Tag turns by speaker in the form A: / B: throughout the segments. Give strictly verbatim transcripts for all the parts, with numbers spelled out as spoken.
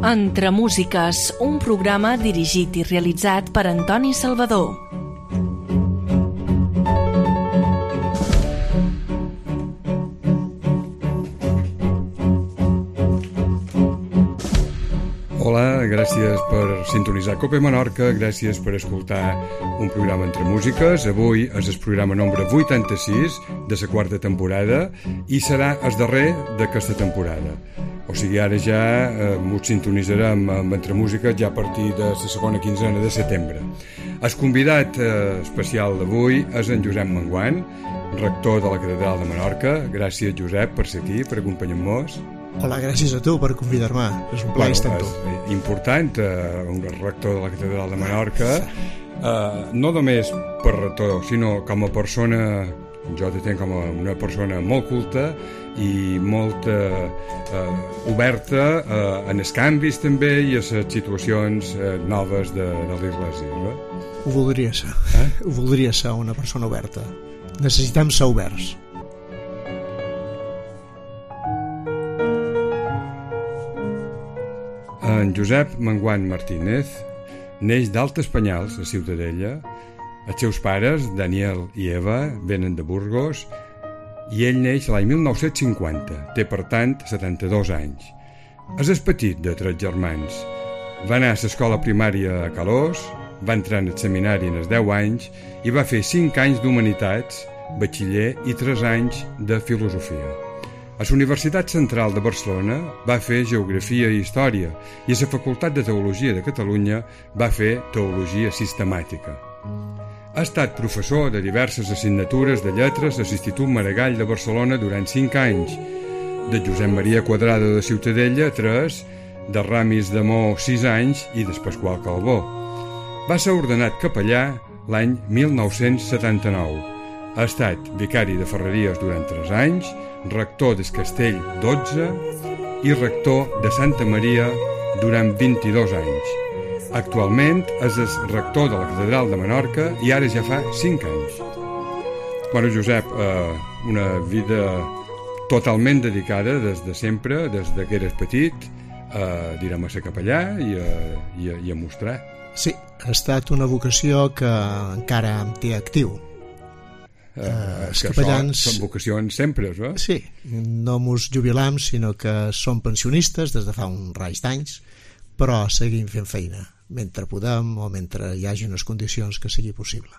A: Entre Músiques, un programa dirigit i realitzat per Antoni Salvador.
B: Hola, gràcies per sintonitzar Cope Menorca, gràcies per escoltar un programa Entre Músiques. Avui és el programa nombre vuitanta-sis de la quarta temporada i serà el darrer d'aquesta temporada. O sigui, ara ja eh, ens sintonitzarem amb Entre Músiques ja a partir de la segona quinzena de setembre. El convidat eh, especial d'avui és en Josep Menguant, rector de la Catedral de Menorca. Gràcies, Josep, per ser aquí, per acompanyar-nos.
C: Hola, gràcies a tu per convidar-me. És un plaer estar amb tu.
B: És important, eh, un rector de la Catedral de Menorca, eh, no només per rector, sinó com a persona, jo te tenc com a una persona molt culta i molt eh, eh, oberta eh, en els canvis també i a les situacions eh, noves de, de l'Església. No?
C: Ho voldria ser. Eh? Ho voldria ser una persona oberta. Necessitem ser oberts.
B: En Josep Menguant Martínez neix d'Altes Penyals, a Ciutadella. Els seus pares, Daniel i Eva, venen de Burgos i ell neix l'any mil nou-cents cinquanta. Té, per tant, setanta-dos anys. És el petit de tres germans. Va anar a l'escola primària a Calós, va entrar en el seminari en els deu anys i va fer cinc anys d'Humanitats, batxiller i tres anys de Filosofia. A la Universitat Central de Barcelona va fer Geografia i Història i a la Facultat de Teologia de Catalunya va fer Teologia Sistemàtica. Ha estat professor de diverses assignatures de lletres a l'Institut Maragall de Barcelona durant cinc anys, de Josep Maria Quadrado de Ciutadella, tres, de Ramis de Mó, sis anys i de Pasqual Calbó. Va ser ordenat capellà l'any mil nou-cents setanta-nou. Ha estat vicari de Ferreries durant tres anys, rector del Castell dotze i rector de Santa Maria durant vint-i-dos anys. Actualment és el rector de la Catedral de Menorca i ara ja fa cinc anys. Bueno, Josep, eh, una vida totalment dedicada des de sempre, des de que eres petit, eh, direm a ser capellà i a, i, a, i a mostrar.
C: Sí, ha estat una vocació que encara em té actiu.
B: Uh, els capellans són, són vocacions sempre, no?
C: Sí, no mos jubilam, sinó que som pensionistes des de fa un raig d'anys, però seguim fent feina mentre podem o mentre hi hagi unes condicions que sigui possible.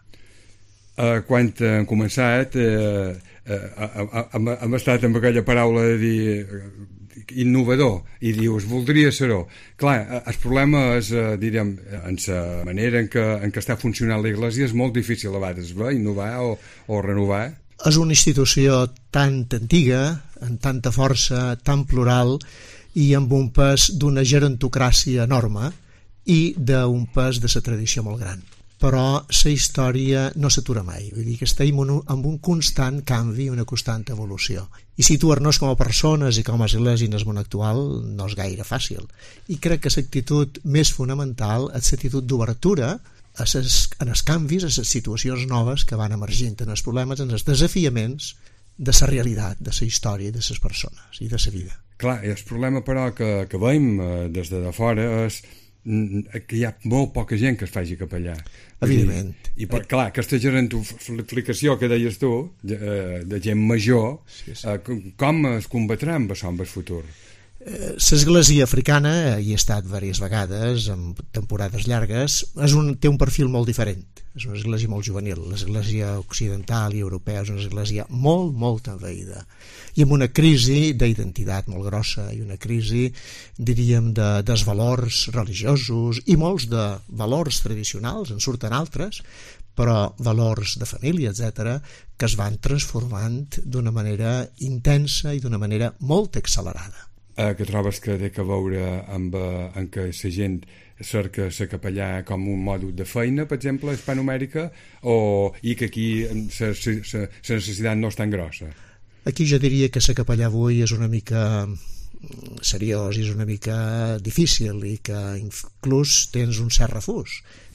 B: Uh, quan hem començat uh, uh, hem, hem estat amb aquella paraula de dir uh, innovador, i dius, voldria ser-ho. Clar, el problema és, eh, diríem, en la manera en què, en què està funcionant l'Església és molt difícil a vegades, eh? Innovar o, o renovar.
C: És una institució tan antiga, amb tanta força, tan plural, i amb un pes d'una gerontocràcia enorme i d'un pes de la tradició molt gran. Però la història no s'atura mai, vull dir que estem en un constant canvi, una constant evolució. I situar-nos com a persones i com a església en el món actual no és gaire fàcil. I crec que l'actitud més fonamental és l'actitud d'obertura a ses, en els canvis, a les situacions noves que van emergint, en els problemes, en els desafiaments de la realitat, de la història, de les persones i de la vida.
B: Clar, i el problema però que, que veiem des de fora és que hi ha molt poca gent que es faci capellà.
C: Evidentment.
B: I, i per, clar, aquesta gerontoflicació que deies tu, de, de gent major, sí, sí. Eh, com es combatrà amb això en el futur?
C: L'església africana, hi he estat diverses vegades, en temporades llargues, és un, té un perfil molt diferent. És una església molt juvenil. L'església occidental i europea és una església molt, molt envaïda. I amb una crisi d'identitat molt grossa i una crisi, diríem, de, dels valors religiosos i molts de valors tradicionals, en surten altres, però valors de família, etcètera, que es van transformant d'una manera intensa i d'una manera molt accelerada.
B: Eh, que trobes que té que veure amb, eh, en què la gent cerca ser capellà com un mòdul de feina, per exemple, hispanumèrica, o, i que aquí la necessitat no és tan grossa?
C: Aquí jo diria que ser capellà avui és una mica seriós i és una mica difícil i que inclús tens un cert refús.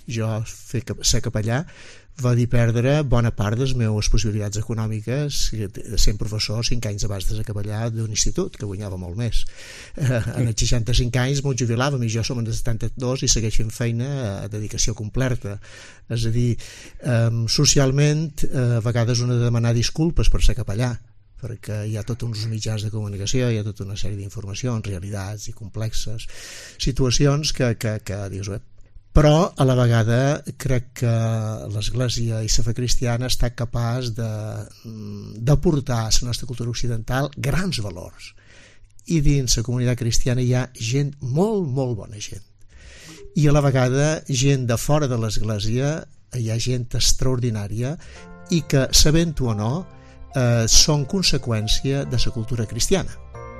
C: jo fer ser capellà va dir perdre bona part de les meves possibilitats econòmiques, sent professor cinc anys abans de ser capellà d'un institut, que guanyava molt més. Eh, en els seixanta-cinc anys m'ho jubilàvem i jo som en el setanta-dos i segueix fent feina a dedicació completa. És a dir, eh, socialment eh, a vegades un ha de demanar disculpes per ser capellà, perquè hi ha tots uns mitjans de comunicació, hi ha tota una sèrie d'informacions, realitats i complexes situacions que, que, que dius, eh, però a la vegada crec que l'Església i la fe cristiana està capaç de, de portar a la nostra cultura occidental grans valors, i dins la comunitat cristiana hi ha gent, molt, molt bona gent, i a la vegada gent de fora de l'Església, hi ha gent extraordinària i que, sabent-ho o no, eh, són conseqüència de la cultura cristiana.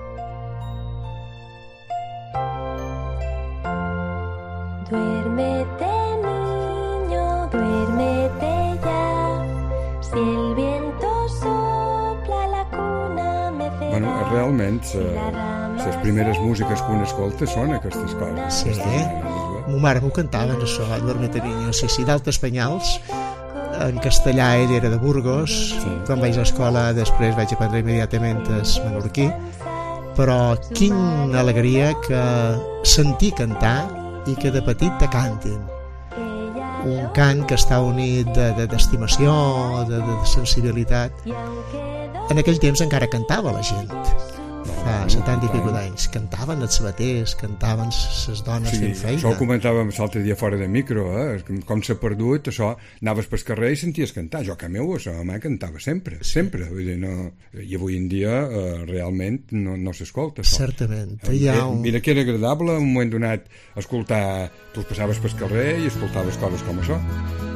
D: Duérmete, niño, duérmete ya. Si el viento sopla la cuna mecerá.
B: Bueno, realment, les primeres músiques que un escolta són aquestes coses.
C: Sí, eh? Mo mare m'ho cantaven, això, Duérmete, niño. Sí, sí, d'altres penyals. En castellà ell era de Burgos. Sí. Quan vaig a l'escola després vaig aprendre immediatament el menorquí. Però quina alegria que sentir cantar i que de petit te cantin. Un cant que està unit d'estimació, de, de, de sensibilitat. En aquell temps encara cantava la gent. Fa setanta i pico d'anys. Cantaven els sabaters, cantaven les dones
B: sí,
C: fent feina.
B: Això ho comentàvem l'altre dia fora de micro, eh? Com s'ha perdut, això, anaves pel carrer i senties cantar. Jo, que meu, això, a mà cantava sempre, sempre. Vull dir, no... I avui en dia eh, realment no, no s'escolta això.
C: Certament.
B: Eh,
C: Hi ha un...
B: Mira que era agradable un moment donat escoltar... Tu passaves pel carrer i escoltaves coses com això.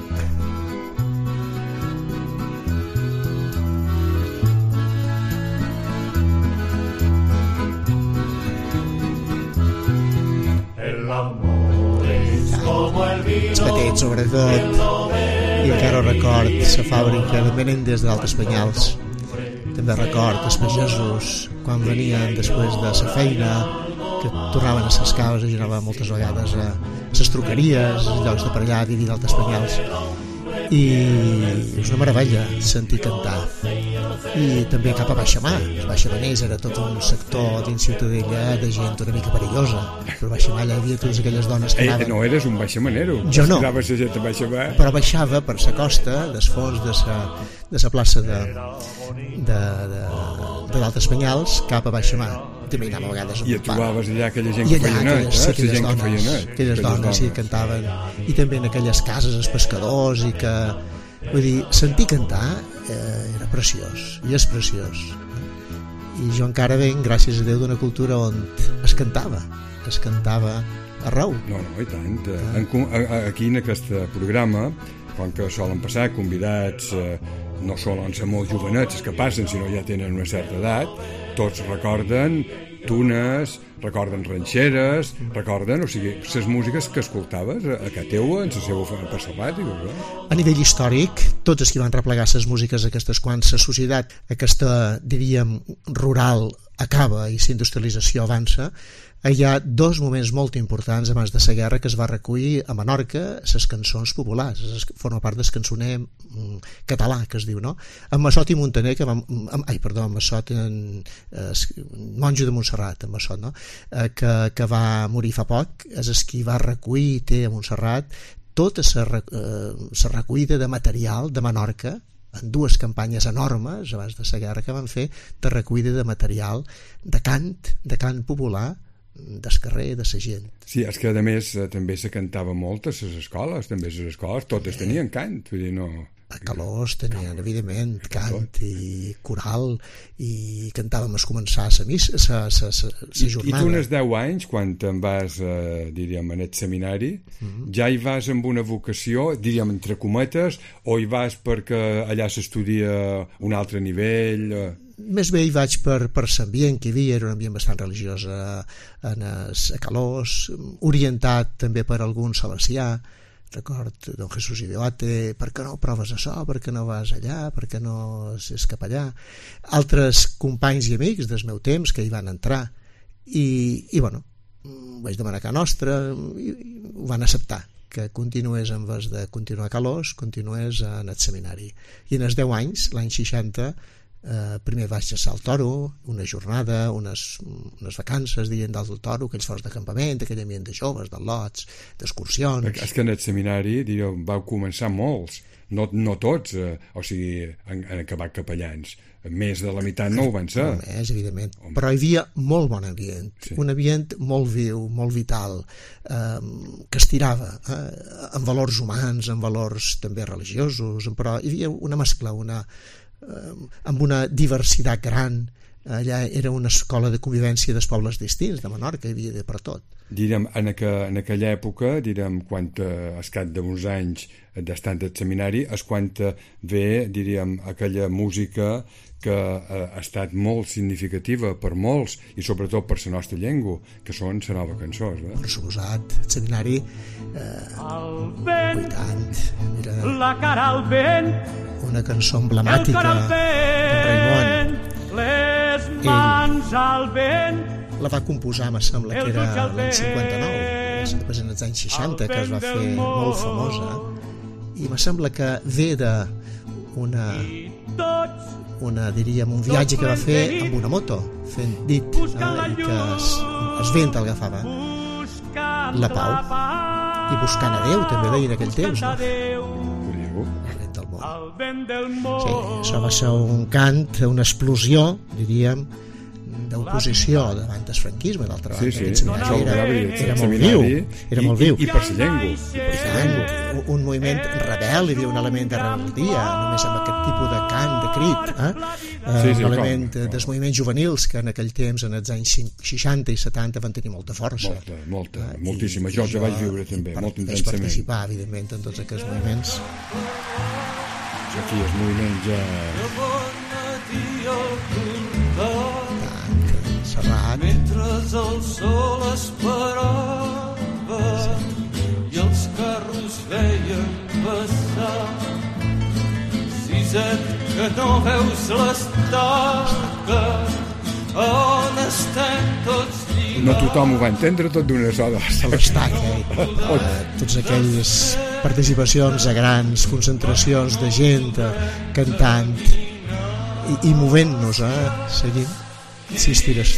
C: Els petits, sobretot, i encara record la fàbrica de Menéndez d'Altes Penyals. També record els pagesos quan venien després de la feina, que tornaven a les caves, i anaven moltes vegades a les truqueries, als llocs de per allà, a vivir d'Altes Penyals, i és una meravella sentir cantar. I també cap a Baixamà. Els baixamaners era tot un sector dins Ciutadella de gent una mica perillosa, però a Baixamà hi havia totes aquelles dones que anaven...
B: Ei, no eres un baixamanero.
C: Jo no,
B: la gent a Baixamà.
C: però baixava per la costa des fons de la de la plaça de de, de, de d'Altes Penyals cap a Baixamà. També anava a vegades
B: i et trobaves allà aquella gent
C: I
B: que feia net,
C: aquelles,
B: eh?
C: aquelles,
B: gent
C: dones,
B: que feia net,
C: aquelles dones sí, cantaven, i també en aquelles cases els pescadors, i que vull dir, sentir cantar eh, era preciós, i és preciós, i jo encara venc, gràcies a Déu, d'una cultura on es cantava es cantava arreu.
B: No, no, i tant. En, aquí en aquest programa, quan que solen passar convidats, eh, no solen ser molt jovenets els que passen, sinó ja tenen una certa edat, tots recorden tunes, recorden ranxeres, recorden, o sigui, les músiques que escoltaves a casa teua, en la seva personalitat.
C: A nivell històric, tots els que van replegar les músiques aquestes quan la societat, aquesta, diríem, rural acaba i la industrialització avança, hi ha dos moments molt importants abans de la guerra que es va recollir a Menorca les cançons populars, forma part del cançoner català, que es diu, no? En Massot i Muntaner, que va, ai, perdó, en Massot, en, eh, monjo de Montserrat, en Massot, no? Eh, que, que va morir fa poc, és el qui va recollir i té a Montserrat tota la eh, recollida de material de Menorca, en dues campanyes enormes abans de la guerra que van fer de recollida de material de cant, de cant popular del carrer, de la gent.
B: Sí, és que a més també se cantava molt a les escoles, també a les escoles totes tenien cant, vull dir, no...
C: A Calós tenien, evidentment, cant i coral, i cantàvem a començar la missa, la jornada.
B: I tu, unes deu anys, quan te'n vas, eh, diríem, en el seminari, mm-hmm. ja hi vas amb una vocació, diríem, entre cometes, o hi vas perquè allà s'estudia un altre nivell... Eh...
C: Més bé hi vaig per, per l'ambient que hi havia, era un ambient bastant religiós a, a, a Calós, orientat també per algun salesià, record, don Jesús Ideoate, per què no proves això, per què no vas allà, per què no és cap allà. Altres companys i amics del meu temps que hi van entrar, i, i bueno, vaig demanar que nostra, i ho van acceptar. que continués, en vez de continuar a Calós, continués en el seminari. I en els deu anys, l'any seixanta, eh, primer vaig a al Toro, una jornada, unes, unes vacances, dient dalt del Toro, aquells forts de campament, aquell ambient de joves, de lots, d'excursions.
B: És que en el seminari, diríeu, vau començar molts, no, no tots, eh, o sigui, han, han acabat capellans. Més de la meitat no ho van ser.
C: Molt més, evidentment. Home. Però hi havia molt bon ambient, sí. Un ambient molt viu, molt vital, eh, que estirava eh, en valors humans, en valors també religiosos, però hi havia una mescla, una, eh, amb una diversitat gran. Allà era una escola de convivència dels pobles distints de Menorca, hi havia de per tot.
B: Direm, en, aqu en aquella època, direm, quan eh, escat d'uns anys d'estar al seminari, és quan ve, diríem, aquella música que eh, ha estat molt significativa per molts, i sobretot per la nostra llengua, que són la nova cançó. Eh?
C: Per suposat, el seminari, eh, vuitanta, era
E: la cara al vent,
C: una cançó emblemàtica de Raimon.
E: Les mans al vent,
C: la va composar, me sembla que era l'any cinquanta-nou, després en els anys seixanta, que es va fer molt famosa, i me sembla que ve d'una, una, diríem, un viatge que va fer amb una moto, fent dit, eh, que es, es vent el agafava, la pau, i buscant a Déu, també deia en aquell temps, no? El vent del món. Sí, això va ser un cant, una explosió, diríem, d'oposició davant del franquisme, d'altra banda.
B: Sí, sí,
C: no, no, era, era molt viu, era molt viu.
B: I, i per la llengua. I per
C: la llengua. Un moviment rebel, hi havia un element de rebeldia, només amb aquest tipus de cant, de crit, eh?
B: Sí, sí,
C: un element
B: com, com.
C: dels moviments juvenils que en aquell temps, en els anys seixanta i setanta, van tenir molta força.
B: Molta, molta, eh? moltíssima. Jo els vaig viure també, molt intensament.
C: Vaig participar, evidentment, en tots aquests moviments.
B: Aquí els moviments ja...
C: Serrat.
F: Mentre el sol esperava i els carros veien passar, Siset, que no veus l'estaca on estem tots lligats.
B: No tothom ho va entendre tot d'una sola.
C: L'estaca, eh? Tots aquelles participacions a grans concentracions de gent cantant i, i movent-nos, eh? Seguint. Si estires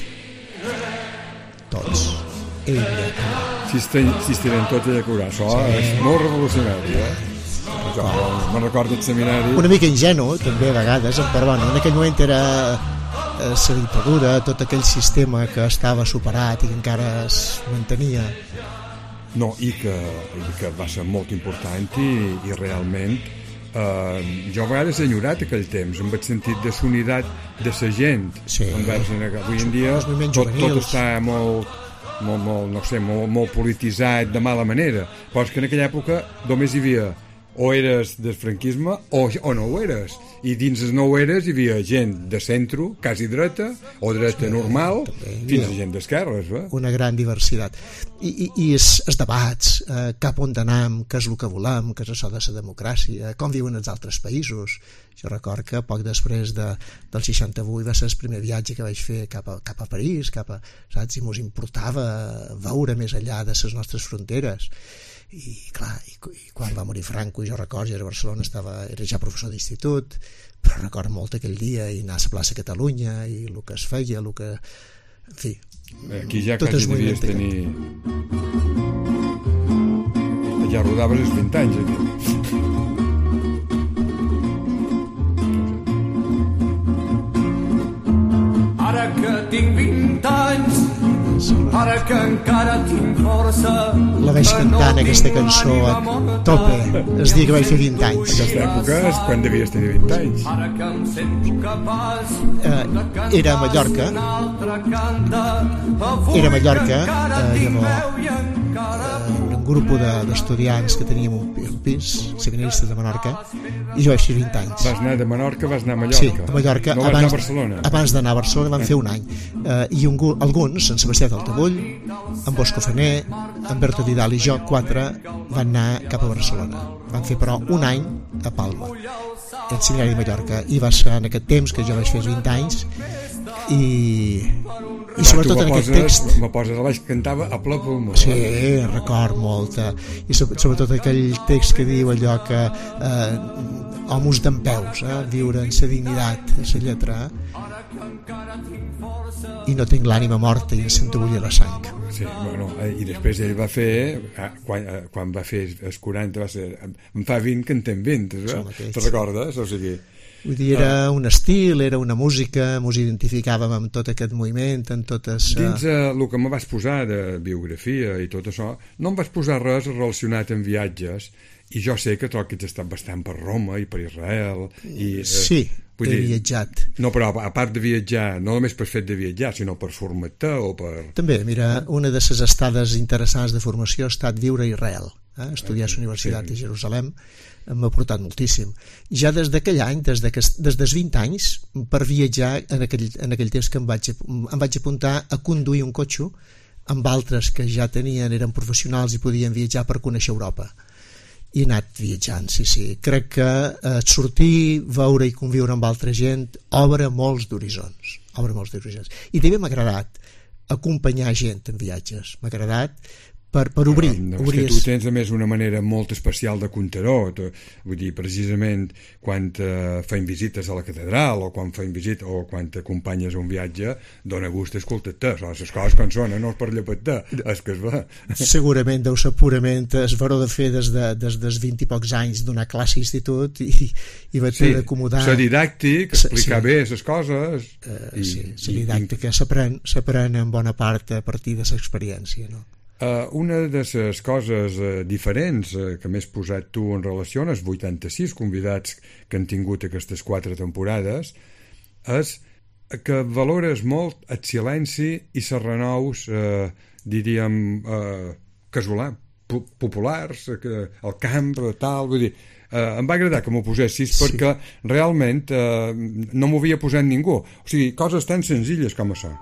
C: tots, ella.
B: Si, si estiren tots, ella caurà. Això sí. És molt revolucionari, eh? Jo me'n recordo el seminari.
C: Una mica ingenu, també, a vegades, però bueno, en aquell moment era eh, la dictadura, tot aquell sistema que estava superat i que encara es mantenia.
B: No, i que, i que va ser molt important i, i realment Uh, jo a vegades he enyorat aquell temps amb el sentit de sonitat de la gent,
C: sí.
B: Envers, avui en dia tot, tot està molt, molt, molt, no sé, molt, molt polititzat de mala manera, però és que en aquella època només hi havia o eres del franquisme o, o no ho eres, i dins els no ho eres hi havia gent de centre, quasi dreta o dreta sí, normal, fins a gent d'esquerres, eh?
C: Una gran diversitat i, i, i els, els debats, eh, cap on anam, què és el que volem, què és això de la democràcia, com viuen els altres països. Jo record que poc després de, del seixanta-vuit va ser el primer viatge que vaig fer cap a, cap a París, cap a, saps, i mos importava veure més enllà de les nostres fronteres. I clar, i, i quan va morir Franco, jo record, jo era a Barcelona, estava, era ja professor d'institut, però record molt aquell dia i anar a la plaça Catalunya i el que es feia, el que... En fi,
B: aquí ja quasi devies tenir... Ja rodaves els vint anys, aquí.
F: Ara que tinc vint anys, ara que encara tinc força,
C: la vaig cantant, aquesta cançó a tope el dia que vaig fer vint anys.
B: Aquesta època és quan devies tenir vint anys.
C: Eh, era a Mallorca, era a Mallorca, eh, llavors, eh, un grup d'estudiants que teníem un, un pis, seminaristes de Menorca, i jo vaig fer vint anys.
B: Vas anar de Menorca, vas anar a Mallorca?
C: Sí, a Mallorca.
B: No vas
C: abans,
B: anar a Barcelona?
C: Abans d'anar a Barcelona vam fer un any. Eh, I un, alguns, en Sebastià del Tabull, en Bosco Fener, en Berto Vidal i jo, quatre, van anar cap a Barcelona. Van fer, però, un any a Palma, el seminari de Mallorca, i va ser en aquest temps que jo vaig fer vint anys, i I sobretot en aquest text...
B: Me poses a baix, cantava a ple pulmó.
C: Sí, record molt. I sobretot aquell text que diu allò que eh, homes dempeus, eh, viure en sa dignitat, sa lletra, i no tinc l'ànima morta i em sento bullir la sang.
B: Sí, bueno, i després ell va fer, quan, quan va fer els quaranta, va ser, em fa vint que en ten vint, eh? Te recordes? O sigui...
C: Vull dir, era un estil, era una música, ens identificàvem amb tot aquest moviment, en totes...
B: Dins uh, el que me vas posar de biografia i tot això, no em vas posar res relacionat amb viatges, i jo sé que tu que has estat bastant per Roma i per Israel... I, uh,
C: sí, he
B: dir,
C: viatjat.
B: No, però a part de viatjar, no només per fet de viatjar, sinó per formar-te o per...
C: També, mira, una de les estades interessants de formació ha estat viure a Israel, eh? Estudiar a la Universitat sí. de Jerusalem, m'ha portat moltíssim. Ja des d'aquell any, des, de, des dels vint anys, per viatjar, en aquell, en aquell temps que em vaig, em vaig apuntar a conduir un cotxe amb altres que ja tenien, eren professionals i podien viatjar per conèixer Europa. I he anat viatjant, sí, sí. Crec que eh, sortir, veure i conviure amb altra gent obre molts d'horitzons. Obre molts d'horitzons. I també m'ha agradat acompanyar gent en viatges. M'ha agradat per, per obrir.
B: No,
C: obrir
B: és que tu tens a més una manera molt especial de contar-ho, vull dir, precisament quan uh, feim visites a la catedral o quan feim visita o quan t'acompanyes a un viatge, dona gust escoltar-te, les coses com són, no és per llepar-te, és que es va.
C: Segurament deu ser purament es varó de fer des, de, des dels vint i pocs anys d'una classe d'institut i, i vaig
B: sí,
C: d'acomodar...
B: ser didàctic, explicar
C: sí.
B: bé les coses...
C: Uh, i, sí, ser didàctica s'aprèn s'aprèn en bona part a partir de l'experiència, no?
B: Uh, una de les coses uh, diferents uh, que m'has posat tu en relació als vuitanta-sis convidats que han tingut aquestes quatre temporades és que valores molt el silenci i les renous, uh, diríem, uh, casolà, populars, uh, el camp, tal, vull dir... Uh, em va agradar que m'ho posessis sí. perquè realment uh, no m'ho havia posat ningú. O sigui, coses tan senzilles com això.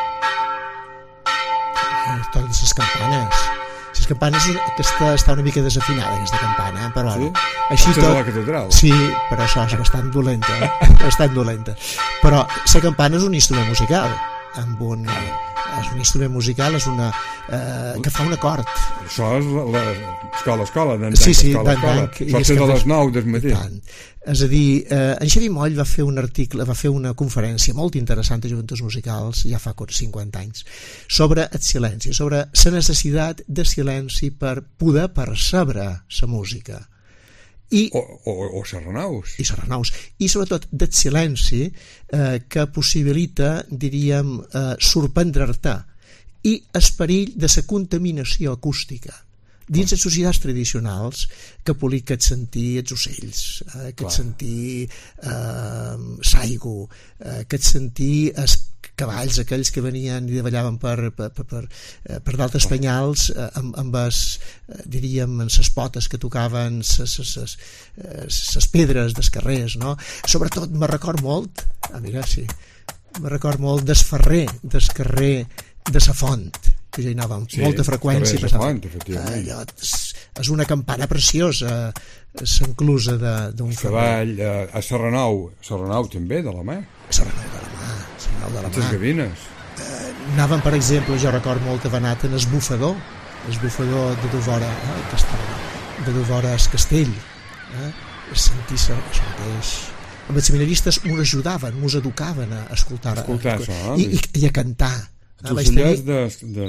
C: El toc de les campanes. Les campanes, aquesta està una mica desafinada, aquesta campana, però
B: sí?
C: així tot...
B: de la catedral.
C: Sí, però això és bastant dolenta, eh? bastant dolenta. Però la campana és un instrument musical, amb un... és un instrument musical, és una... Eh, que fa un acord.
B: Això és l'escola, escola, d'en
C: sí, sí,
B: escola, escola. Això és de les nou del matí.
C: És a dir, eh, en Xavier Moll va fer un article, va fer una conferència molt interessant a Joventuts Musicals, ja fa cinquanta anys, sobre el silenci, sobre la necessitat de silenci per poder percebre la música. I,
B: o, o, o serrenaus.
C: I serrenaus. I sobretot del silenci eh, que possibilita, diríem, eh, sorprendre-te i el perill de la contaminació acústica. Dins les societats tradicionals que polir que et sentir els ocells, eh, que et sentir eh, l'aigu, eh, que et sentir els cavalls aquells que venien i davallaven per, per, per, per, per d'altres penyals eh, amb, amb es, eh, diríem, en les potes que tocaven les pedres dels carrers, no? Sobretot me record molt, ah mira, sí, me record molt del ferrer, del carrer de sa Font, que ja hi anava amb sí, molta freqüència.
B: Sí, Font, efectivament.
C: Allò, és, és una campana preciosa, s'enclusa d'un
B: cavall, a, a Serrenou, Serrenou també, de la mà.
C: Serrenou de la mà, Serrenou de la mà.
B: Les gavines.
C: Eh, anàvem, per exemple, jo record molt que va anar en el bufador, el bufador de Dovora, eh, Castell, de Dovora al Castell, eh, sentir-se això mateix. Amb els seminaristes m'ho ajudaven, m'ho educaven a escoltar,
B: escoltar a, això,
C: i, i, i a cantar.
B: Els ocellers de... de...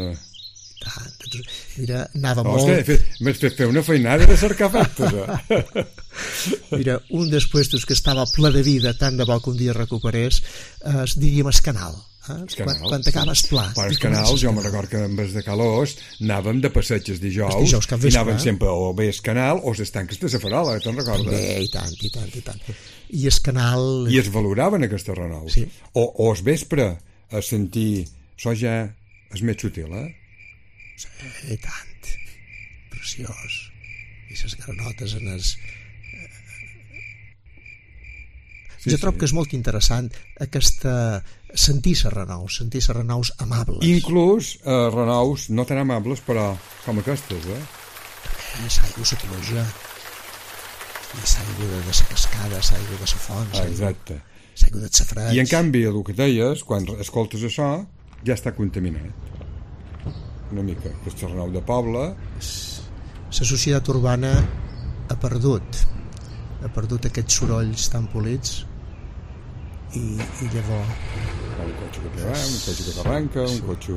C: Mira, anava
B: oh,
C: molt...
B: M'has fet fer una feinada de cercar factes, eh?
C: Mira, un dels puestos que estava ple de vida, tant de bo que un dia recuperés, es diríem el canal. Eh?
B: Canal,
C: quan, quan t'acabes pla.
B: Per el canal, jo me'n record que en vez de calós anàvem de passeig els dijous,
C: dijous
B: i anàvem eh? sempre o bé el canal o les tanques de la farola, te'n recordes?
C: Bé, i tant, i tant, i tant. I el canal...
B: I es valoraven aquestes renaus.
C: Sí.
B: O, o el vespre a sentir... Això ja és més sutil, eh?
C: Sí, i tant. Preciós. I les granotes en els... Sí, jo trobo sí. que és molt interessant aquesta... sentir les renaus, sentir les renaus amables.
B: Inclús eh, renaus no tan amables, però com aquestes, eh?
C: Eh, l'aigua se pluja. I l'aigua de la cascada, l'aigua de la font.
B: Ah, exacte.
C: L'aigua del safraig.
B: I en canvi, el que deies, quan escoltes això, ja està contaminat. Una mica. Castellnou de Poble...
C: La societat urbana ha perdut ha perdut aquests sorolls tan polits i, i llavors
B: un cotxe que té va, un cotxe que t'arranca, un cotxe...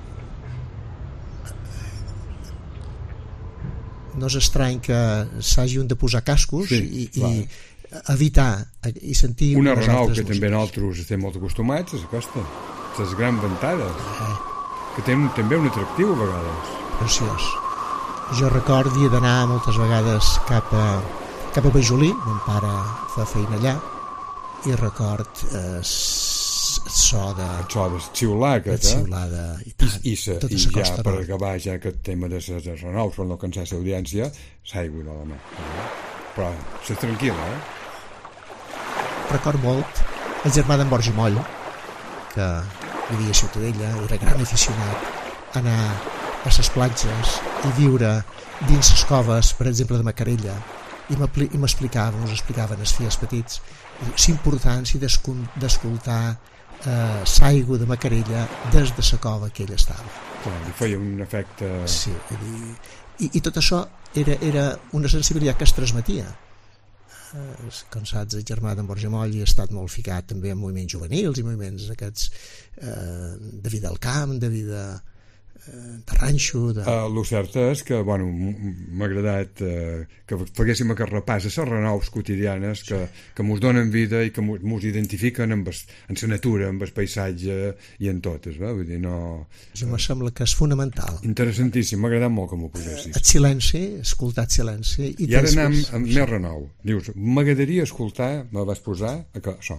C: No és estrany que s'hagin de posar cascos
B: sí,
C: i, i evitar i sentir
B: una
C: unes
B: Renault
C: altres
B: que
C: músiques.
B: també nosaltres estem molt acostumats és aquesta, les grans ventades eh. que tenen també un atractiu a vegades.
C: Preciós. Jo record havia d'anar moltes vegades cap a, cap a Bajolí, mon pare fa feina allà, i record eh, so de...
B: El so de xiular aquest,
C: eh? Xiulada i tant.
B: I, i, sa,
C: tota
B: i
C: sa
B: ja
C: costa
B: per
C: nord.
B: acabar ja aquest tema de les Renault, per no cansar l'audiència, s'aigua de la mà. Però s'és tranquil·la, eh?
C: Record molt el germà d'en Borja Moll, que vivia a Ciutadella, era gran aficionat a anar a les platges i viure dins les coves, per exemple, de Macarella, i m'explicava, ens explicaven els fills petits, l'importància d'escoltar eh, l'aigua de Macarella des de la cova que ell estava.
B: Clar, li feia un efecte...
C: Sí, i, i tot això era, era una sensibilitat que es transmetia. Eh, com saps, el germà d'en Borja Moll ha estat molt ficat també en moviments juvenils i moviments aquests eh, de vida al camp, de vida de ranxo de...
B: Uh, lo cert és que bueno, m'ha agradat uh, que faguéssim aquest repàs a les Renaults quotidianes que, sí. que mos donen vida i que mos identifiquen amb es, en la natura, amb el paisatge i en totes, va? Vull dir, no...
C: Jo me sembla que és fonamental.
B: Interessantíssim, m'ha agradat molt que m'ho posessis.
C: El silenci, escoltar el silenci i,
B: I ara anem amb més Renault. Dius, m'agradaria escoltar, me vas posar això.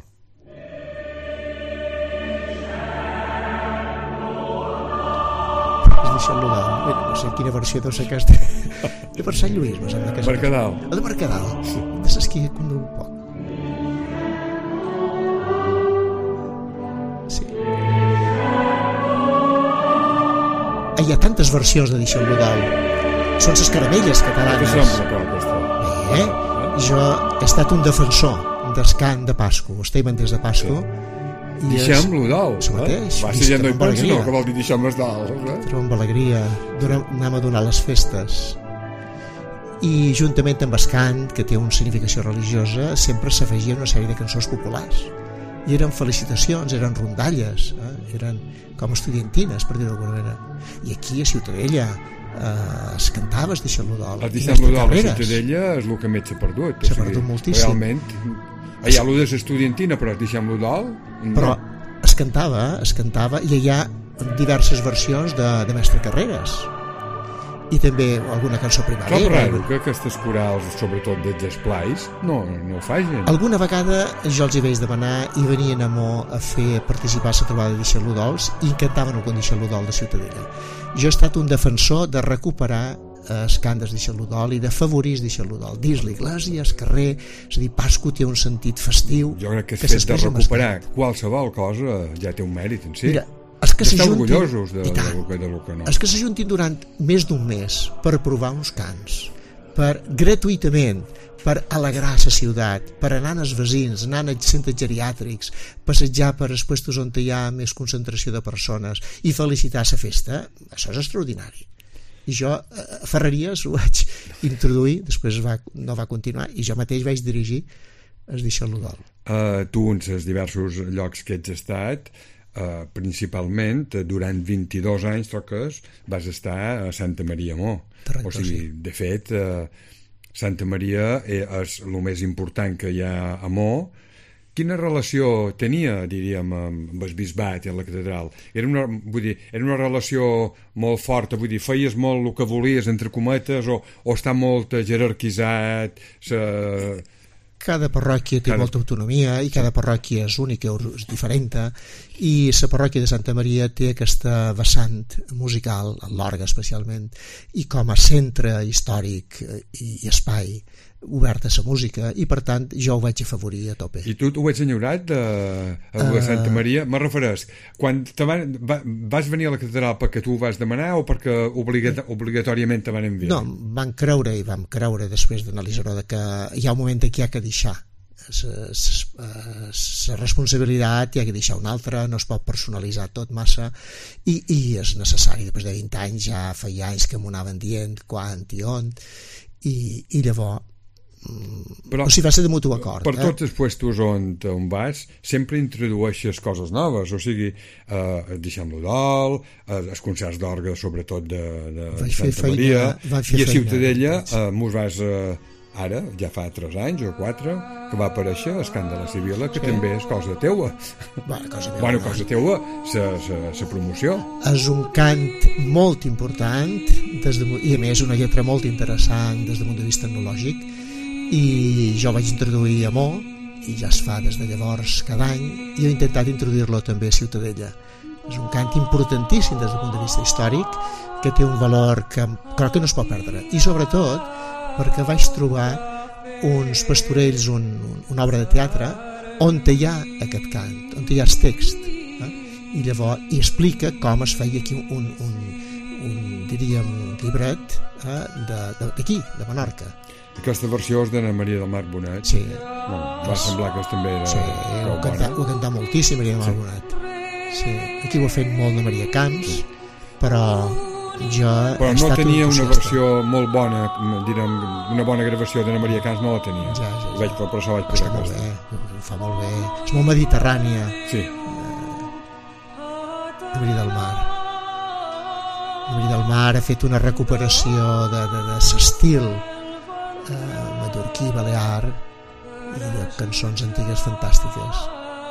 C: No sé quina versió deu ser aquesta de per Sant Lluís, me sembla que és
B: Mercadal.
C: O de Mercadal, sí. De saps qui condu un poc. Sí. Hi ha tantes versions de Deixa'l Ludol. Són les caramelles catalanes. Bé, jo he estat un defensor del cant de Pasco, estem des de Pasco.
B: Sí. Deixem-lo dalt,
C: eh?
B: Va ser ja no hi pensa, no, que vol dir deixem-les dalt, eh?
C: Trobem amb alegria, anem a donar les festes i juntament amb el cant, que té una significació religiosa, sempre s'afegia una sèrie de cançons populars i eren felicitacions, eren rondalles, eh? Eren com estudiantines, per dir-ho d'alguna manera. I aquí a Ciutadella eh, es cantava es Deixa'l Ludol.
B: El Deixa'l Ludol a Ciutadella és el que més s'ha perdut.
C: S'ha perdut moltíssim.
B: Realment... Hi ha allò de l'estudiantina, però deixem-lo dalt. No.
C: Però es cantava, es cantava, i hi ha diverses versions de, de Mestre Carreras. I també alguna cançó primavera.
B: Clar, raro que aquestes corals, sobretot dels esplais, no, no ho facin.
C: Alguna vegada jo els hi vaig demanar i venien a Mo a fer participar a la trobada de Deixa'l Ludol i cantaven algun Deixa'l Ludol de Ciutadella. Jo he estat un defensor de recuperar els cants de Deixa'l Ludol i de favorir Deixa'l Ludol dins l'església, el carrer, és a dir, Pasco té un sentit festiu.
B: Jo crec que el fet de recuperar qualsevol cosa ja té un mèrit en si.
C: Mira, els que
B: estar orgullosos de,
C: de,
B: de, de lo que no.
C: Els que s'ajuntin durant més d'un mes per provar uns cants, per gratuïtament, per alegrar la ciutat, per anar als veïns, anar als centres geriàtrics, passejar per els puestos on hi ha més concentració de persones i felicitar la festa, això és extraordinari. I jo a Ferreries ho vaig introduir, després va, no va continuar, i jo mateix vaig dirigir es Deixa'l Ludol.
B: Uh, tu, en els diversos llocs que ets estat, uh, principalment, durant vint-i-dos anys, toques, vas estar a Santa Maria Mo.
C: Tarrantó,
B: o sigui,
C: sí.
B: De fet, uh, Santa Maria és el més important que hi ha a Mo. Quina relació tenia, diríem, amb el bisbat i amb la catedral? Era una, vull dir, era una relació molt forta, vull dir, feies molt el que volies, entre cometes, o, o està molt jerarquitzat? Se...
C: Cada parròquia té cada... molta autonomia i cada parròquia és única, és diferent, i la parròquia de Santa Maria té aquesta vessant musical, l'orgue especialment, i com a centre històric i, i espai obert a la música, i per tant jo ho vaig afavorir a tope.
B: I tu ho ets enyorat de, de Santa Maria? Me refereix, quan te van, va, vas venir a la catedral perquè tu ho vas demanar o perquè obligat, obligatòriament te van enviar?
C: No, van creure i vam creure després d'analitzar-ho que hi ha un moment que hi ha que deixar la responsabilitat hi ha que deixar una altra, no es pot personalitzar tot massa, i, i és necessari. Després de vint anys ja feia anys que m'ho anaven dient quan i on, i, i llavors però, o sigui, va ser de mutu acord.
B: Per
C: eh?
B: tots els puestos on, on vas sempre introdueixes coses noves, o sigui eh, deixem-lo dol, eh, els concerts d'orgue sobretot de, de Santa Maria, i a Ciutadella eh, mos vas eh, ara, ja fa tres anys o quatre que va aparèixer Escàndala Civil, que sí. també és cosa teua.
C: Bueno, cosa teua,
B: bueno, cosa teua la promoció.
C: És un cant molt important des de, i a més una lletra molt interessant des del punt de vista tecnològic, i jo vaig introduir Amor i ja es fa des de llavors cada any, i he intentat introduir-lo també a Ciutadella. És un cant importantíssim des del punt de vista històric, que té un valor que crec que no es pot perdre, i sobretot perquè vaig trobar uns pastorells, un, una obra de teatre on hi ha aquest cant, on hi ha el text, eh? i llavors hi explica com es feia aquí un, un, un diríem un llibret eh? d'aquí, de Menorca.
B: Aquesta versió és d'Anna Maria del Mar Bonet.
C: Sí.
B: Bueno, va semblar que també era
C: sí, ho cantà, ho cantà moltíssim Maria del Mar sí. Bonet. Sí. Aquí ho ha fet molt de Maria Camps, sí. però jo
B: però no tenia un una versió molt bona, direm, una bona gravació d'Anna Maria Camps no la tenia.
C: Ja, ja, ja.
B: Vaig, per això vaig posar
C: aquesta. Bé, ho fa molt bé. És molt mediterrània.
B: Sí.
C: Eh, Maria del Mar. Maria del Mar ha fet una recuperació de, de, de l'estil eh, mallorquí, balear, i de cançons antigues fantàstiques.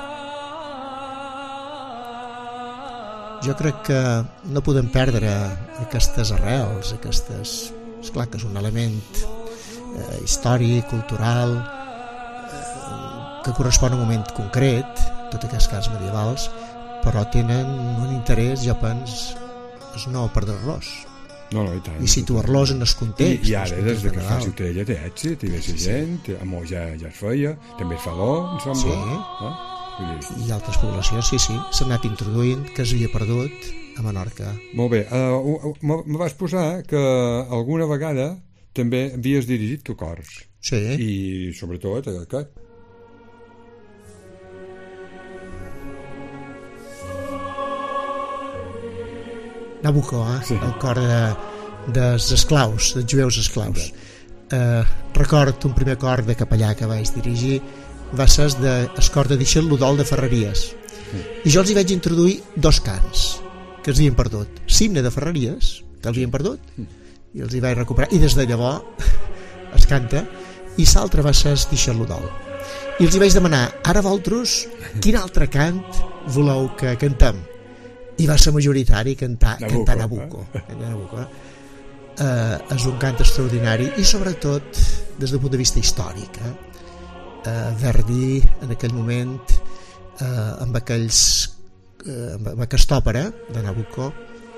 C: Jo crec que no podem perdre aquestes arrels, aquestes... Esclar que és un element eh, històric, cultural, eh, que correspon a un moment concret, tots aquests cants medievals, però tenen un interès, jo penso, és no perdre-los.
B: No, no, i tant.
C: I situar-los en el context.
B: I, i ara, des de que fa Ciutadella té èxit, i ve la gent, Amor ja, ja es feia, també es fa l'O, em sembla.
C: Sí.
B: Eh?
C: I altres poblacions, sí, sí, s'ha anat introduint, que s'havia perdut a Menorca.
B: Molt bé, uh, me vas posar que alguna vegada també havies dirigit tu cors.
C: Sí.
B: I sobretot aquest.
C: Nabucco, eh? Sí. El cor de, dels esclaus, dels jueus esclaus. Eh, record un primer cor de capellà que vaig dirigir, va ser de escor de Dixel Ludol de Ferreries, sí. I jo els hi vaig introduir dos cants que els havien perdut, Simne de Ferreries, que els havien perdut, sí. I els hi vaig recuperar, i des de llavors es canta, i l'altre va ser Dixel Ludol, i els hi vaig demanar, ara vosaltres quin altre cant voleu que cantem, i va ser majoritari cantar Nabucco, cantar Nabucco, eh? Nabucco eh? Uh, és un cant extraordinari, i sobretot des del punt de vista històric, eh? Uh, Verdi en aquell moment uh, amb aquells uh, amb aquesta òpera de Nabucco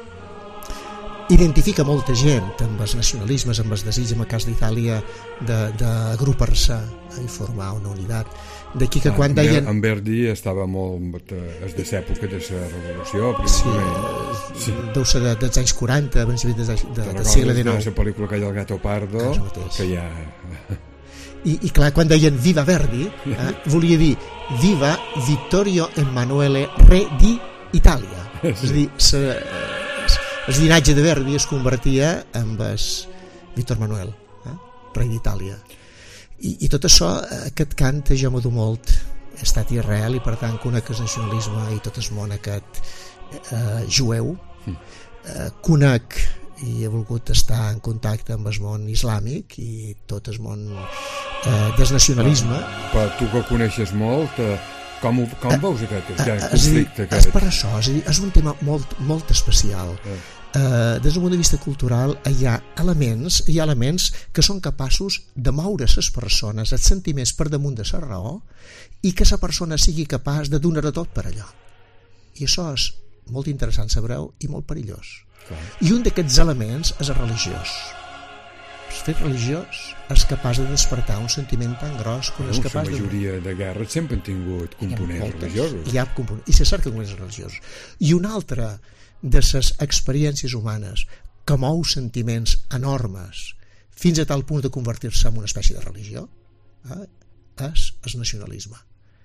C: identifica molta gent amb els nacionalismes, amb els desig, en el cas d'Itàlia d'agrupar-se i formar una unitat. D'aquí que ah, quan deien...
B: En Verdi estava molt... és de l'època de la revolució.
C: Sí, sí. Deu ser de, dels anys quaranta, abans de, de, de, del segle dinou.
B: La pel·lícula aquella del Gato Pardo, que ja...
C: I, i clar, quan deien Viva Verdi, eh, volia dir Viva Vittorio Emanuele, re di Itàlia. Sí. És a dir, se, el llinatge de Verdi es convertia en el Víctor Manuel, eh, rei d'Itàlia. I, I tot això, aquest cant jo m'ho du molt, he estat irreal, i per tant conec el nacionalisme i tot el món aquest eh, jueu, eh, conec i he volgut estar en contacte amb el món islàmic i tot el món eh, del nacionalisme.
B: Però tu que coneixes molt, eh, com, ho, com veus aquest, aquest
C: eh,
B: conflicte?
C: És, és per això, és, dir, és un tema molt, molt especial. Eh. Eh, des del punt de vista cultural hi ha elements, hi ha elements que són capaços de moure les persones, els sentiments per damunt de la raó, i que la persona sigui capaç de donar-ho tot per allò. I això és molt interessant, sabreu, i molt perillós. Clar. I un d'aquests elements és el religiós. El fet religiós és capaç de despertar un sentiment tan gros que no és capaç de...
B: La majoria de guerres sempre han tingut components religiosos.
C: Hi ha components, i se cerca components religiosos. I una altra de les experiències humanes que mou sentiments enormes fins a tal punt de convertir-se en una espècie de religió, eh? és el nacionalisme.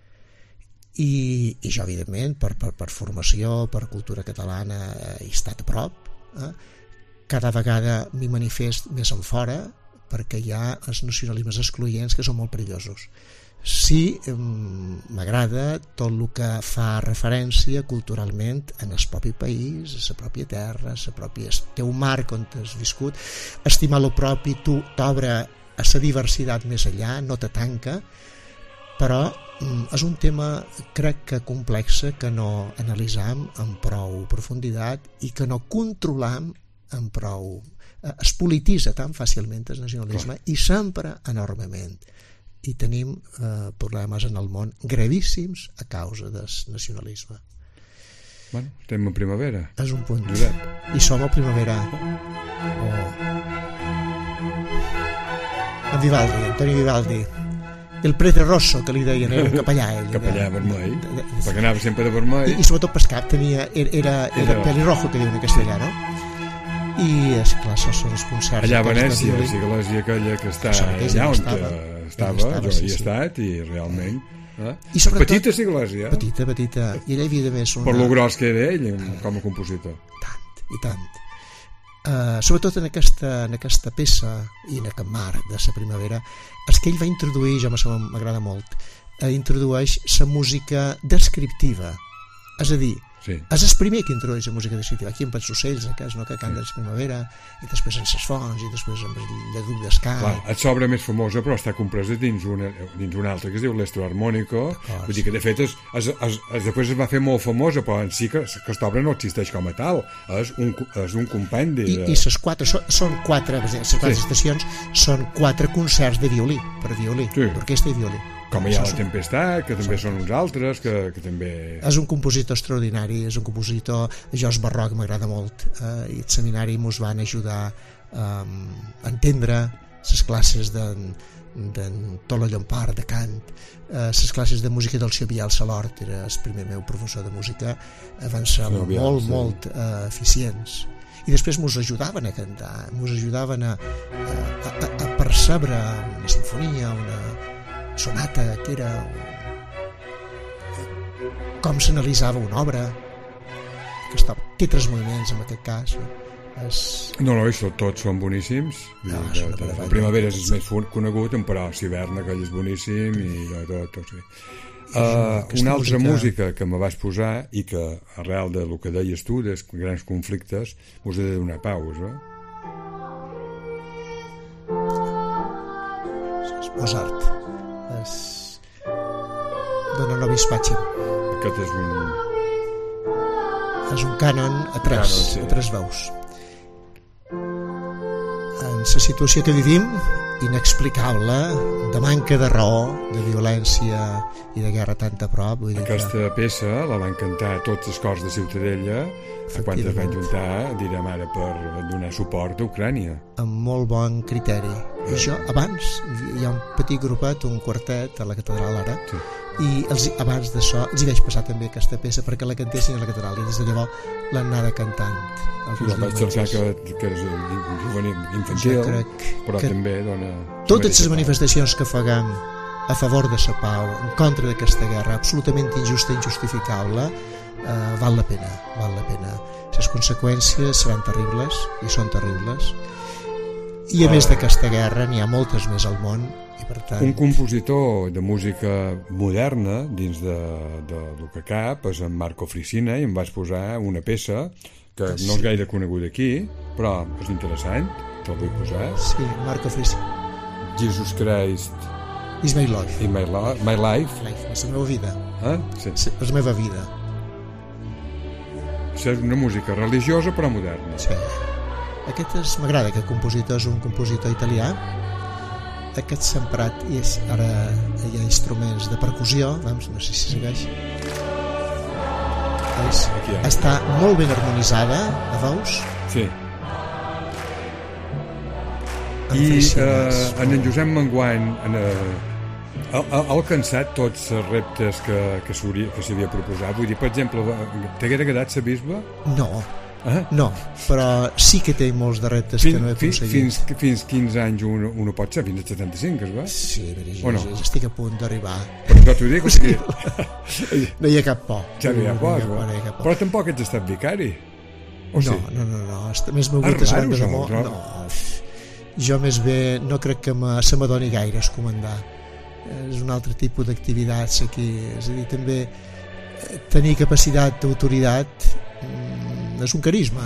C: I, i jo, evidentment, per, per, per formació, per cultura catalana, he estat a prop. Eh? Cada vegada m'hi manifest més en fora, perquè hi ha els nacionalismes excloents que són molt perillosos. Sí, m'agrada tot el que fa referència culturalment en el propi país, a la pròpia terra, a la pròpia, el teu marc on has viscut. Estimar el propi tu t'obre a la diversitat més enllà, no te tanca, però és un tema, crec que complex, que no analitzam amb prou profunditat i que no controlam amb prou. Es polititza tan fàcilment el nacionalisme i sempre enormement. I tenim eh, problemes en el món gravíssims a causa del nacionalisme.
B: Bueno, estem a primavera.
C: És un punt.
B: Josep.
C: I som a primavera. Oh. En Vivaldi, Antoni Vivaldi. El prete rosso, que li deien, era un capellà. Ell,
B: capellà vermell, perquè anava sempre de vermell.
C: I, i sobretot pescat, tenia, era, era, era pelirrojo, que diuen en castellà, no? I, esclar, això són els concerts.
B: Allà a Venècia, l'església aquella que està allà on estava, estava, jo hi he estat, i realment... Eh? I petita església.
C: Petita, petita. I ella havia de més una...
B: Per lo gros que era ell, com a compositor.
C: Tant, i tant. Uh, sobretot en aquesta, en aquesta peça i en aquest marc de la primavera, és que ell va introduir, jo m'agrada molt, uh, introdueix la música descriptiva. És a dir, sí. És el primer que introdueix la música descriptiva. Aquí amb els ocells, a cas, no? Que canten sí. La primavera, i després en les fonts, i després amb el lladuc d'escar.
B: És l'obra més famosa, però està compresa dins una, dins una altra que es diu l'Estro Armónico. Vull dir que, de fet, es, es, es, es, després es va fer molt famosa, però en si que, que aquesta obra no existeix com a tal. És un, és un compendi. De...
C: I, i les quatre, són, són quatre, les quatre sí. estacions, són quatre concerts de violí, per violí, sí. d'orquestra i violí.
B: Com hi ha la Tempestat, que també són uns altres, que, que també...
C: És un compositor extraordinari, és un compositor... Jo, el barroc m'agrada molt, eh, i el seminari mos van ajudar eh, a entendre les classes d'en, d'en Tolo Llompart, de cant, eh, les classes de música del Xavier Salort, era el primer meu professor de música, eh, van ser no, molt, sí. molt eh, eficients. I després mos ajudaven a cantar, mos ajudaven a, a, a, a percebre una sinfonia, una sonata, que era com s'analitzava una obra, que estava, té tres moviments en aquest cas. És...
B: No, no, això tots són boníssims. No, de, de, la primavera és més conegut, però l'hivern aquell és boníssim i tot, tot sí. Uh, una altra música... música que me vas posar i que arrel del que deies tu, dels grans conflictes, us he de donar pausa.
C: És Mozart. És... Dona Nobis Pacem.
B: Aquest és un...
C: És un cànon a tres, cànon, sí. a tres veus. En la situació que vivim, inexplicable, de manca de raó, de violència i de guerra tan a prop. Vull dir
B: Aquesta
C: que...
B: peça la van cantar tots els cors de Ciutadella quan es van juntar, direm ara, per donar suport a Ucrània.
C: Amb molt bon criteri. I jo, abans, hi ha un petit grupet, un quartet a la catedral ara, sí. i els, abans d'això els hi vaig passar també aquesta peça perquè la cantessin a la catedral, i des de llavors l'han anada cantant.
B: Sí, vaig cercar que, que és infantil, però que també dona...
C: Totes les manifestacions que faguem a favor de la pau, en contra d'aquesta guerra absolutament injusta i injustificable, eh, val la pena, val la pena. Les conseqüències seran terribles, i són terribles, i a més d'aquesta guerra n'hi ha moltes més al món, i per tant...
B: Un compositor de música moderna dins de, de, del que cap és en Marco Frisina, i em vas posar una peça que sí. no és gaire coneguda aquí, però és interessant, te'l vull posar.
C: Sí, Marco Frisina.
B: Jesus Christ
C: is my life.
B: In my, lo- my life.
C: life. És la meva vida.
B: Eh? Sí.
C: És la meva vida.
B: És una música religiosa però moderna.
C: Sí. Aquest és, m'agrada, aquest compositor és un compositor italià. Aquest s'ha emprat, i és, ara hi ha instruments de percussió, doncs, no sé si segueix. És, està molt ben harmonitzada, a veus?
B: Sí. I eh, en en Josep Manguant en, eh, ha, ha alcançat tots els reptes que, que s'havia proposat. Vull dir, per exemple, t'haguera agradat ser bisbe?
C: No,
B: Ah?
C: No, però sí que té molts de reptes
B: Fin,
C: que no he
B: fi,
C: aconseguit.
B: fins, fins quinze anys un, un ho pot ser, fins als setanta-cinc, es va?
C: Sí, Virgili,
B: O no?
C: estic a punt d'arribar.
B: Per això t'ho dic, o sigui,
C: No hi ha cap por.
B: ja no hi ha por,
C: no,
B: no?
C: hi ha cap por.
B: Però tampoc ets estat vicari. O
C: No,
B: sí?
C: no, no, no. Est- Més mogut
B: És
C: a
B: raro,
C: Sant
B: això,
C: Ramon.
B: no?
C: No, jo més bé no crec que me, se m'adoni gaire es comandar. És un altre tipus d'activitats aquí. És a dir, també eh, tenir capacitat d'autoritat mm, és un carisma.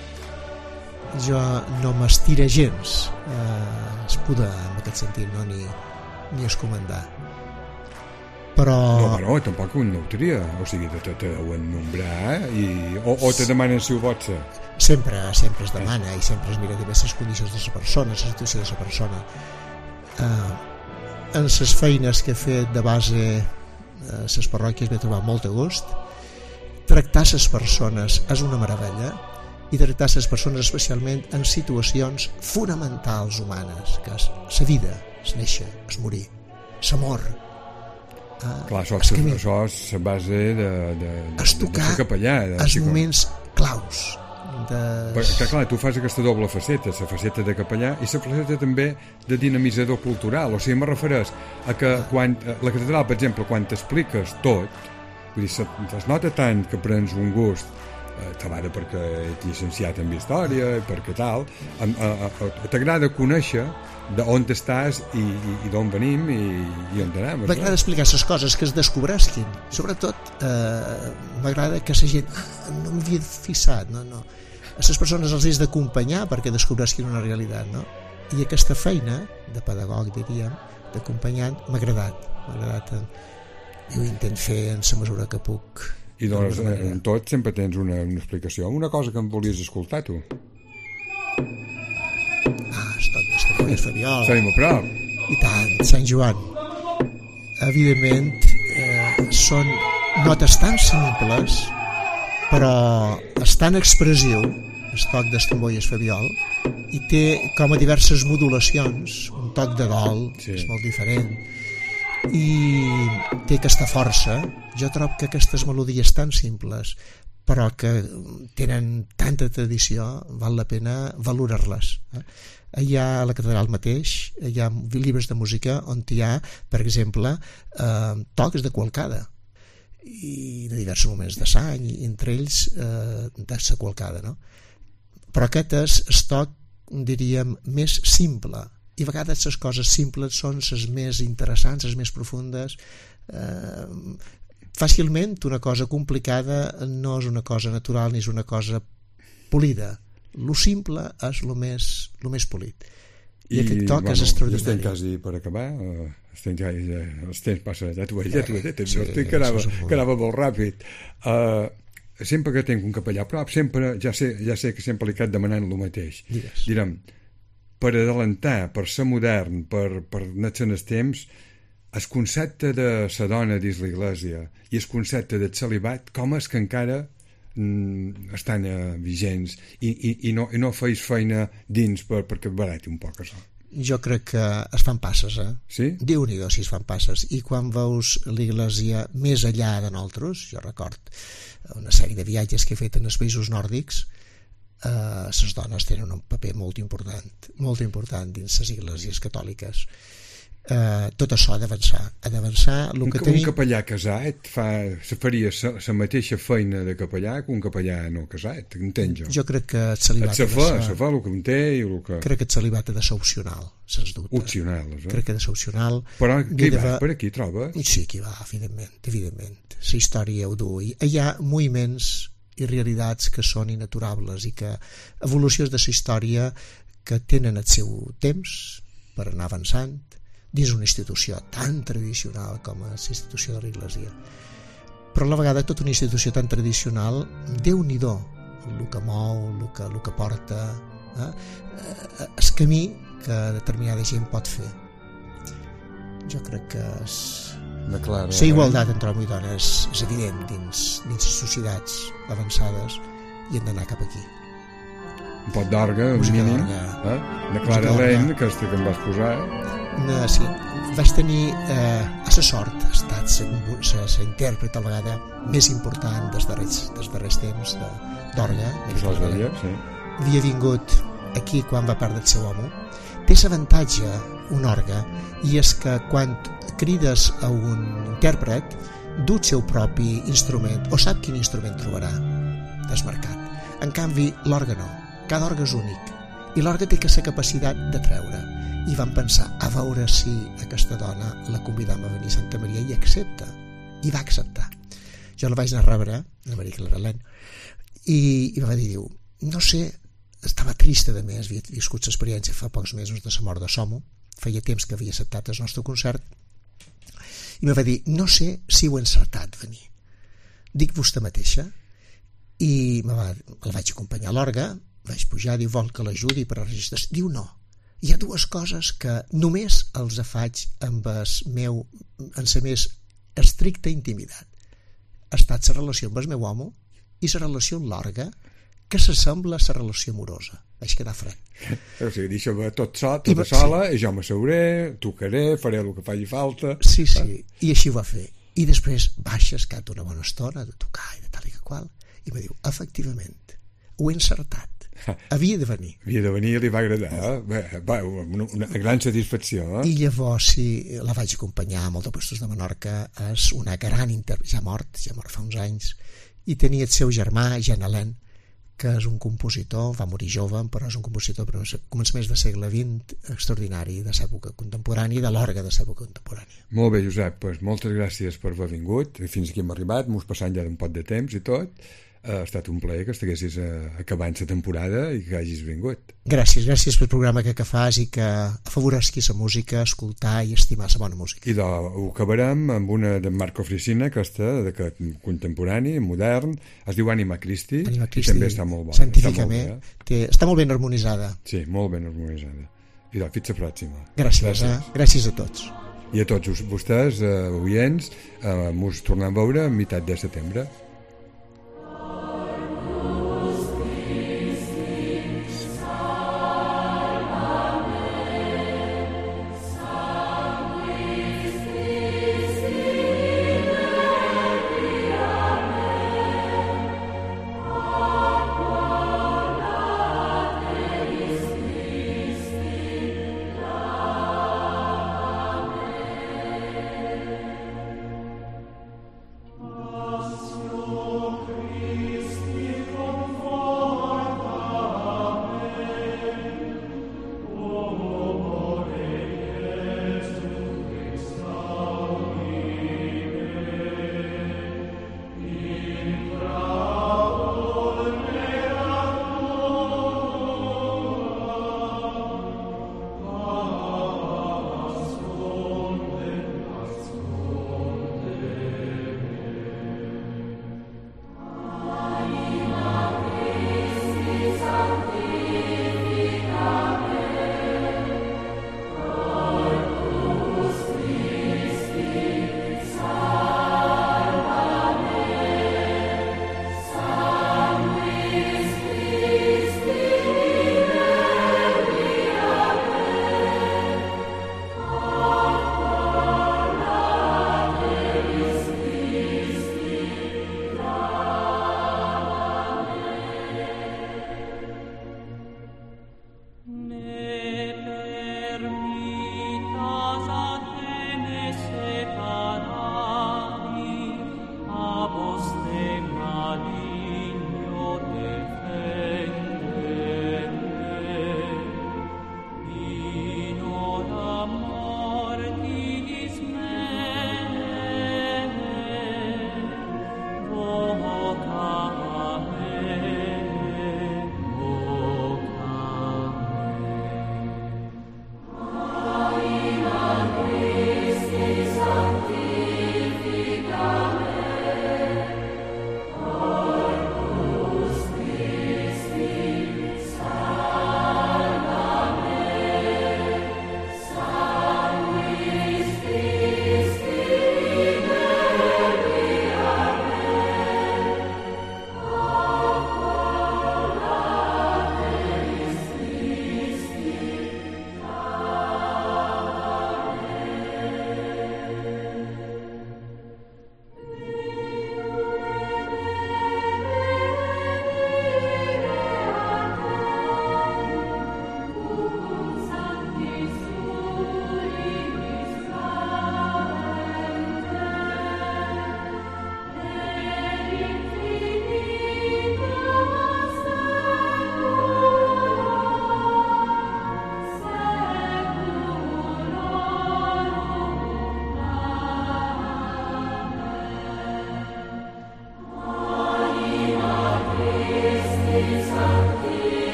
C: Jo no m'estira gens eh, es poder en aquest sentit, no? ni, ni es comandar. Però...
B: No, però tampoc un no ho tria. O sigui, te, te, te deuen nombrar i, o, o te demanen si ho pots ser.
C: Sempre, sempre es demana i sempre es mira diverses condicions de la persona, la situació de la persona. Uh, en les feines que he fet de base a les parròquies m'he trobat molt de gust. Tractar les persones és una meravella, i tractar les persones especialment en situacions fonamentals humanes, que és la vida, es néixer, es morir, l'amor. Uh,
B: Clar, això,
C: es camí,
B: això és la base de, de, de,
C: es
B: de
C: tocar
B: ser capellà. De,
C: els
B: ser com-
C: moments claus. De...
B: Perquè, clar, tu fas aquesta doble faceta, la faceta de capellà i la faceta també de dinamitzador cultural. O sigui, me refereix a que quan, la catedral, per exemple, quan t'expliques tot, vull dir, se, es nota tant que prens un gust, eh, te vada perquè ets llicenciat en història, perquè tal, a, a, a, t'agrada conèixer d'on estàs i, i, i d'on venim i, i on anem.
C: M'agrada explicar les coses, que es descobresquin. Sobretot eh, m'agrada que la gent ah, no m'havia fixat, no, no. A les persones els has d'acompanyar perquè descobresquin una realitat, no? I aquesta feina de pedagog, diríem, d'acompanyant, m'ha agradat. M'ha agradat. I ho intent fer en la mesura que puc.
B: I doncs, en tot sempre tens una, una explicació. Una cosa que em volies escoltar, tu.
C: Ah, estoc d'Estambolles Fabiol.
B: Seguim a prop.
C: I tant, Sant Joan. Evidentment, eh, són notes tan simples, però és tan expressiu, el toc d'Estambolles Fabiol, i té com a diverses modulacions, un toc de dol,
B: Sí.
C: és molt diferent, i té aquesta força. Jo trobo que aquestes melodies tan simples, però que tenen tanta tradició, val la pena valorar-les. Eh? Hi ha a la catedral mateix, hi ha llibres de música on hi ha, per exemple, eh, tocs de qualcada, i de diversos moments de l'any, i entre ells eh, de la qualcada, no? Però aquest és el toc, diríem, més simple, i a vegades les coses simples són les més interessants, les més profundes. Eh, fàcilment una cosa complicada no és una cosa natural ni és una cosa polida. Lo simple és lo més, lo més polit. I, I aquest toc bueno, és extraordinari.
B: Ja estem quasi per acabar. Uh, estem ja, ja, els temps passa, ja t'ho he ja t'ho he dit,
C: Sí,
B: estic que anava,
C: això és molt-
B: que anava molt ràpid. Uh, sempre que tinc un capellà a prop, sempre, ja sé, ja sé que sempre li cap demanant el mateix.
C: Digues.
B: Direm, per adelantar, per ser modern, per, per anar en els temps, el concepte de la dona dins l'Església i el concepte del celibat, com és que encara mm, estan eh, vigents i, i, i, no, i no feis feina dins per, perquè barati un poc això?
C: Jo crec que es fan passes, eh?
B: Sí?
C: Déu-n'hi-do si es fan passes. I quan veus l'Església més enllà de nosaltres, jo record una sèrie de viatges que he fet en els països nòrdics, eh, les dones tenen un paper molt important, molt important dins les esglésies catòliques. Eh, tot això ha d'avançar. Ha d'avançar el
B: Un,
C: que
B: un
C: tenim...
B: capellà casat fa, se faria la mateixa feina de capellà que un capellà no casat, entens jo?
C: Jo crec que el
B: Et
C: celibat
B: se
C: ha de
B: fa,
C: ser...
B: se fa el que en té i el que...
C: Crec que el celibat ha de ser opcional, sens dubte.
B: Opcional, eh?
C: Crec que ha de ser opcional.
B: Però
C: I
B: qui
C: de
B: va?
C: fa-
B: Per aquí trobes?
C: Sí, qui va, evidentment, evidentment. La història ho du. I hi ha moviments i realitats que són inaturables i que evolucions de la història que tenen el seu temps per anar avançant dins una institució tan tradicional com és la institució de l'Església. Però a la vegada tota una institució tan tradicional, Déu-n'hi-do el que mou, el que, el que porta, eh? el camí que determinada gent pot fer. Jo crec que és...
B: Declara,
C: la igualtat entre home i dona és, és evident dins, dins les societats avançades i hem d'anar cap aquí.
B: un pot d'orgue, un
C: Música
B: mínim,
C: d'orgue.
B: eh? de
C: Música
B: Clara
C: d'orgue.
B: Lane, que este que em vas posar.
C: No, sí, vaig tenir eh, a la sort, ha estat la intèrpret a la vegada més important dels darrers, dels darrers temps de, d'orgue,
B: Tu sols de dia, sí.
C: havia vingut aquí quan va perdre el seu home. Té l'avantatge, un orgue, i és que quan crides a un intèrpret, du el seu propi instrument, o sap quin instrument trobarà desmarcat. En canvi, l'orgue no. Cada orgue és únic, i l'orgue té aquesta capacitat de treure. I van pensar, a veure si aquesta dona la convidam a venir a Santa Maria, i accepta. I va acceptar. Jo la vaig anar a rebre, la Maria Claralent, i, i va dir, diu, no sé, estava trista de més, havia viscut l'experiència fa pocs mesos de la mort de Somo, feia temps que havia acceptat el nostre concert, i me va dir, no sé si ho he encertat venir. Dic vostè mateixa, i me va, el vaig acompanyar a l'orgue, vaig pujar, diu, vol que l'ajudi per a registrar? Diu, no. Hi ha dues coses que només els faig amb el meu, en la més estricta intimitat. Ha estat la relació amb el meu home i la relació amb l'orgue, que s'assembla a la relació amorosa. Vaig quedar fred.
B: O sigui, deixa-me tot sol, tota I, sola, sí. I jo m'asseuré, tocaré, faré el que faci falta.
C: Sí, sí, i així ho va fer. I després baixes, cap una bona estona de tocar i de tal i que qual, i me diu, efectivament, ho he encertat. Havia de venir.
B: Havia de venir i li va agradar. Eh? Va, una, una gran satisfacció. Eh?
C: I llavors, sí, la vaig acompanyar a Molts de Puestos de Menorca, és una gran intèrpret, ja mort, ja mort fa uns anys, i tenia el seu germà, Jean Alain, que és un compositor, va morir jove, però és un compositor però començaments del segle vint extraordinari de l'època contemporània i de l'orgue de l'època contemporània.
B: Molt bé, Josep, doncs moltes gràcies per haver vingut. Fins aquí hem arribat, m'ho passant ja d'un pot de temps i tot. Ha estat un plaer que estiguessis acabant la temporada i que hagis vingut.
C: Gràcies, gràcies pel programa que, que fas i que afavoresqui la música, escoltar i estimar la bona música.
B: I de, ho acabarem amb una de Marco Frisina, que està de, que, contemporani, modern, es diu Ànima Christi,
C: Ànima Christi,
B: també està molt bona.
C: Científicament, està molt, té, està molt ben harmonitzada.
B: Sí, molt ben harmonitzada. I doncs, fins la pròxima.
C: Gràcies, gràcies. Eh? Gràcies a tots.
B: I a tots vostès, eh, oients, eh, mos tornem a veure a meitat de setembre.